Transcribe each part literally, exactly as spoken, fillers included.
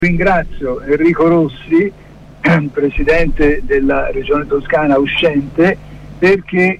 Ringrazio Enrico Rossi, presidente della Regione Toscana uscente, perché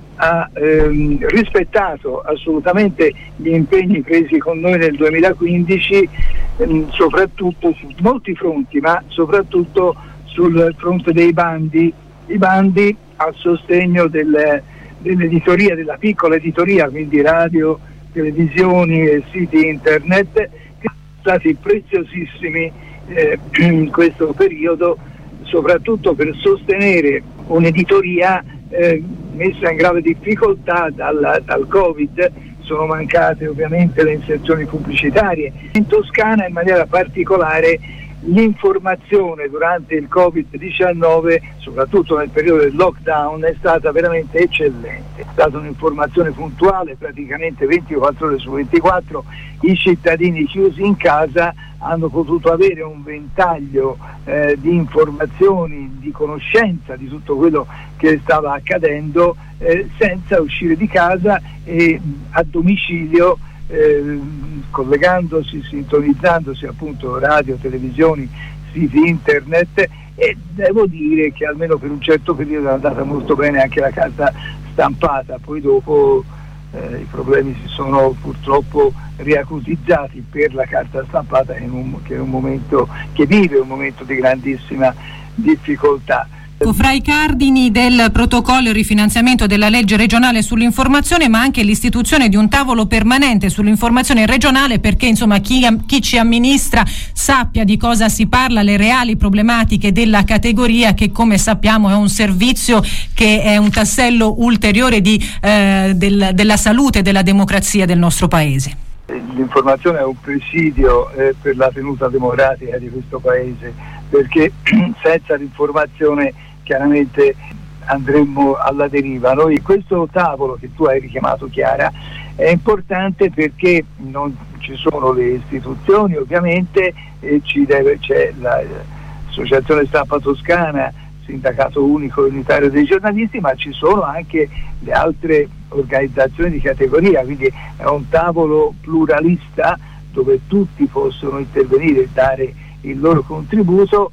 ha ehm, rispettato assolutamente gli impegni presi con noi nel duemilaquindici, ehm, soprattutto su molti fronti, ma soprattutto sul fronte dei bandi, i bandi a sostegno del, dell'editoria, della piccola editoria, quindi radio, televisioni e siti internet, che sono stati preziosissimi eh, in questo periodo, soprattutto per sostenere un'editoria eh, messa in grave difficoltà dal, dal Covid. Sono mancate ovviamente le inserzioni pubblicitarie. In Toscana in maniera particolare l'informazione durante il covid diciannove, soprattutto nel periodo del lockdown, è stata veramente eccellente. È stata un'informazione puntuale, praticamente ventiquattro ore su ventiquattro. I cittadini chiusi in casa hanno potuto avere un ventaglio eh, di informazioni, di conoscenza di tutto quello che stava accadendo eh, senza uscire di casa e a domicilio, eh, collegandosi, sintonizzandosi appunto radio, televisioni, siti internet, e devo dire che almeno per un certo periodo è andata molto bene anche la carta stampata. Poi dopo eh, i problemi si sono purtroppo riacutizzati per la carta stampata, in un, che è un momento che vive un momento di grandissima difficoltà. Fra i cardini del protocollo e rifinanziamento della legge regionale sull'informazione, ma anche l'istituzione di un tavolo permanente sull'informazione regionale, perché insomma chi, chi ci amministra sappia di cosa si parla, le reali problematiche della categoria, che come sappiamo è un servizio che è un tassello ulteriore di, eh, del, della salute e della democrazia del nostro paese. L'informazione è un presidio eh, per la tenuta democratica di questo paese, perché senza l'informazione chiaramente andremmo alla deriva. Noi, questo tavolo che tu hai richiamato, Chiara, è importante perché non ci sono le istituzioni ovviamente, e ci deve, c'è l'Associazione Stampa Toscana, Sindacato Unico e Unitario dei Giornalisti, ma ci sono anche le altre organizzazioni di categoria, quindi è un tavolo pluralista dove tutti possono intervenire e dare il loro contributo,